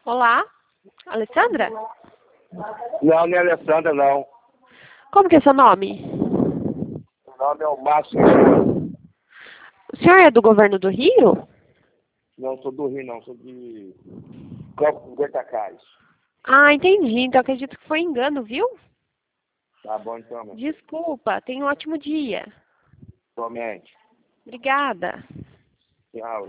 Olá, Alessandra? Não, não é Alessandra, não. Como que é seu nome? O nome é o Márcio. O senhor é do governo do Rio? Não sou do Rio, não. Sou de Campo dos Goitacazes. Ah, entendi. Então acredito que foi engano, viu? Tá bom, então, meu. Desculpa. Tenha um ótimo dia. Somente. Obrigada. Tchau.